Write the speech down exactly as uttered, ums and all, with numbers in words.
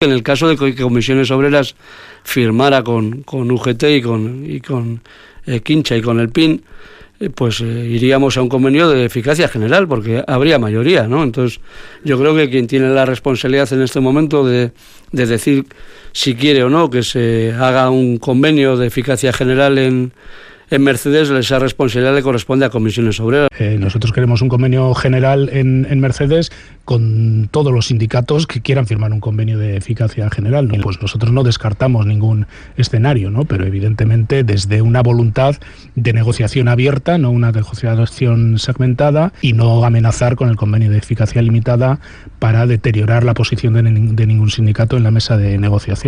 En el caso de que Comisiones Obreras firmara con, con U G T y con, y con eh, Quincha y con el P I N, eh, pues eh, iríamos a un convenio de eficacia general, porque habría mayoría, ¿no? Entonces, yo creo que quien tiene la responsabilidad en este momento de, de decir si quiere o no que se haga un convenio de eficacia general en En Mercedes, esa responsabilidad le corresponde a Comisiones Obreras. Eh, nosotros queremos un convenio general en, en Mercedes con todos los sindicatos que quieran firmar un convenio de eficacia general, ¿no? Pues nosotros no descartamos ningún escenario, ¿no? Pero evidentemente desde una voluntad de negociación abierta, no una negociación segmentada, y no amenazar con el convenio de eficacia limitada para deteriorar la posición de, de ningún sindicato en la mesa de negociación.